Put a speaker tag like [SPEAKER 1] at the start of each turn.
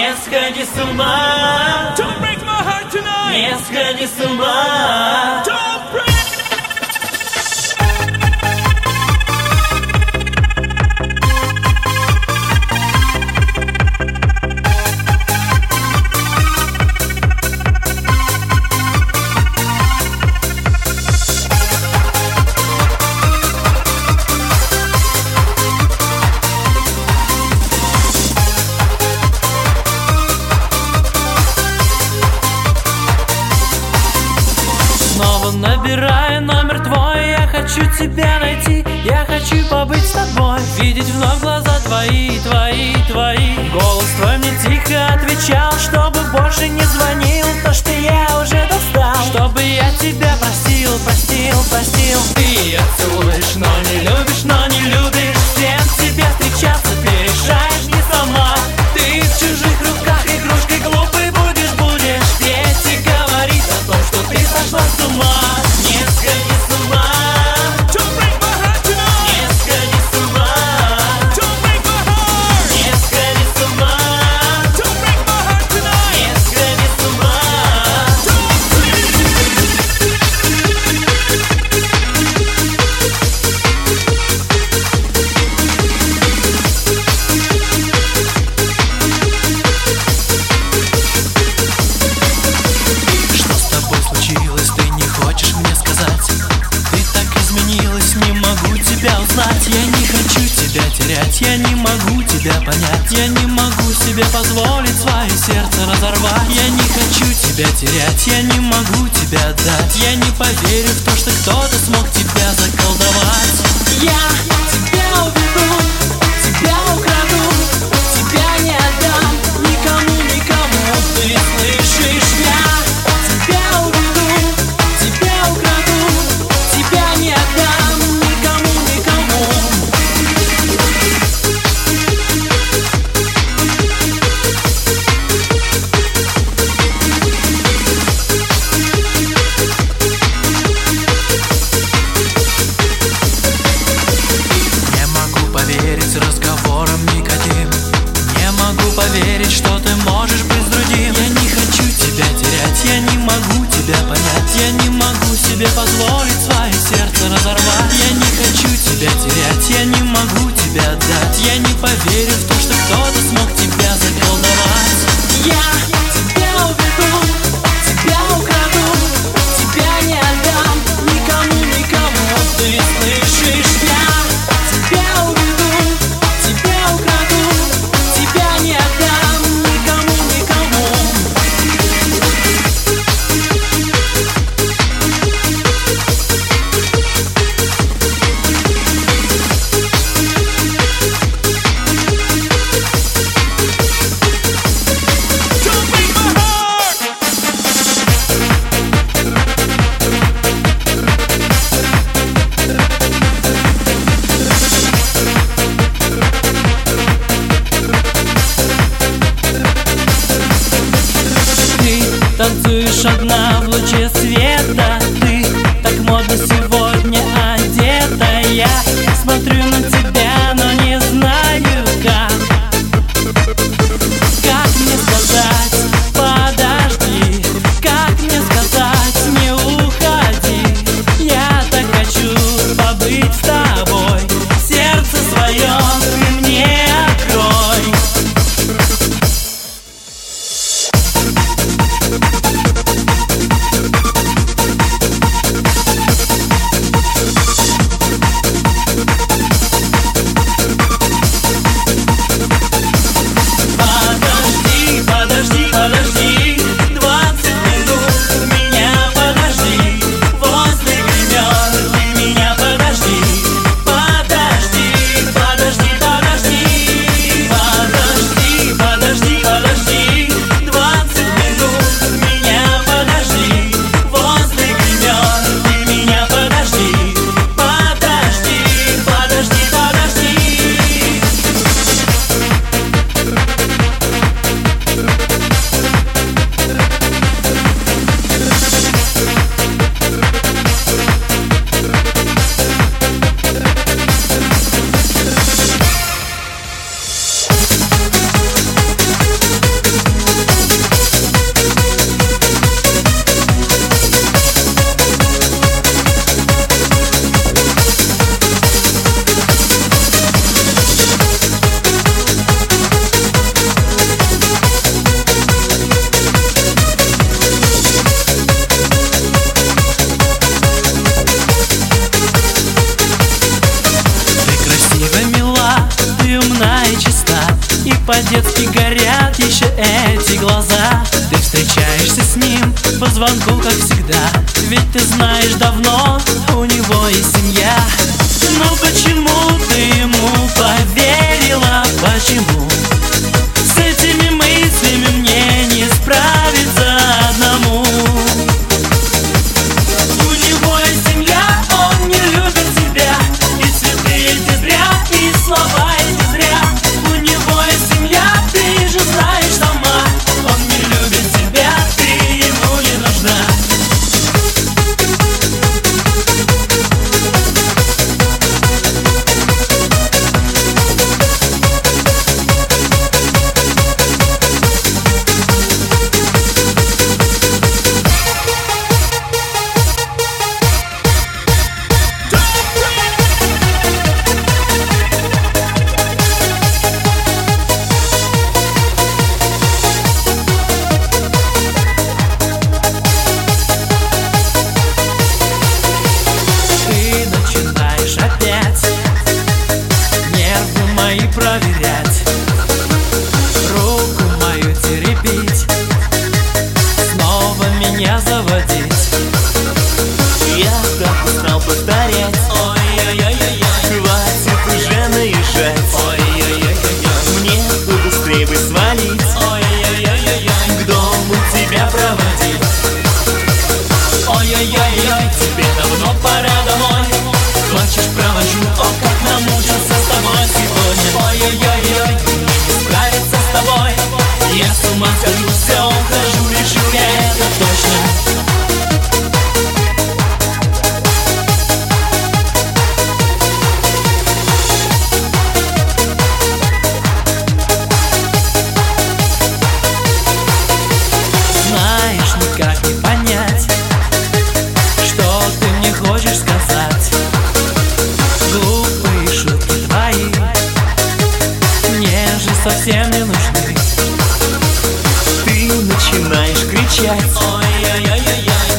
[SPEAKER 1] Не сходи с ума.
[SPEAKER 2] Don't break my heart tonight.
[SPEAKER 1] Не сходи с ума.
[SPEAKER 2] Don't break.
[SPEAKER 1] Снова набираю номер твой. Я хочу тебя найти, я хочу побыть с тобой. Видеть вновь глаза твои, твои, твои. Голос твой мне тихо отвечал, чтобы больше не звонил. То, что я уже достал, чтобы я тебя простил, простил, простил. Ты ее целуешь, но не любишь, но не любишь. Всем тебе встречаться, ты решаешь не сама. Ты в чужих руках игрушкой глупой будешь, будешь петь и говорить о том, что ты сошла с ума. Не сходи с ума.
[SPEAKER 2] Don't break my heart tonight.
[SPEAKER 1] Не сходи с ума.
[SPEAKER 2] Don't break my heart.
[SPEAKER 1] Не сходи с ума.
[SPEAKER 2] Don't break my heart tonight.
[SPEAKER 1] Не сходи с ума. Что с тобой случилось, ты не хочешь мне сказать? Ты так изменилась, не могу тебя узнать. Я не хочу тебя терять, я не могу тебя понять. Я не могу себе позволить свое сердце разорвать. Я не хочу тебя терять, я не могу тебя отдать. Я не поверю в то, что кто-то смог тебя заколдовать. Я тебя уведу, тебя украду, тебя не отдам никому, никому. Ты слышишь, я тебя уведу, тебя украду, тебя не отдам никому, никому. Не могу поверить разговорам никаким. Не могу поверить, что ты можешь быть с другим. Я не хочу тебя терять, я не могу тебя понять. Я не могу себе позволить свое сердце разорвать. Я не хочу тебя терять, я не могу тебя отдать. Я не поверю в то, что кто-то смог тебя заколдовать. Я тебя уведу, тебя украду, тебя не отдам никому, никому. Ты слышишь, я тебя уведу, тебя украду, тебя не отдам никому, никому.
[SPEAKER 2] Don't break my heart.
[SPEAKER 1] Ты танцуешь одна в луче света. Ты так модно сегодня одета. Я смотрю на тебя, но не знаю как. Как мне сказать, подожди. Как мне сказать, не уходи. Я так хочу побыть с тобой. Сердце свое ты мне открой. по-детски горят еще эти глаза. Ты встречаешься с ним по звонку, как всегда. Ведь ты знаешь давно, у него есть семья. Но почему ты ему поверила? Почему? С этими мыслями мне не справиться одному. У него есть семья, он не любит тебя. И цветы эти зря, и слова эти зря. У него есть семья, ты же знаешь сама. Он не любит тебя, ты ему не нужна. Проверять, руку мою теребить, снова меня заводить.
[SPEAKER 3] Я так устал повторять.
[SPEAKER 1] Ой-ой-ой-ой-ой,
[SPEAKER 3] хватит уже наезжать.
[SPEAKER 1] ой-ой-ой-ой-ой,
[SPEAKER 3] Мне бы быстрее бы свалить,
[SPEAKER 1] ой-ой-ой-ой-ой,
[SPEAKER 3] к дому тебя проводить.
[SPEAKER 1] ой-ой-ой-ой, тебе давно пора домой. Хочешь, провожу, о, как намучился с тобой сегодня. Ой-ой-ой-ой, мне не справиться с тобой. Я с ума схожу, все ухожу, решил я это точно. Знаешь, никак не понять, что ты мне хочешь сказать. Глупые шутки твои мне же совсем не нужны.
[SPEAKER 3] Ты начинаешь кричать.
[SPEAKER 1] Ой-ой-ой-ой-ой,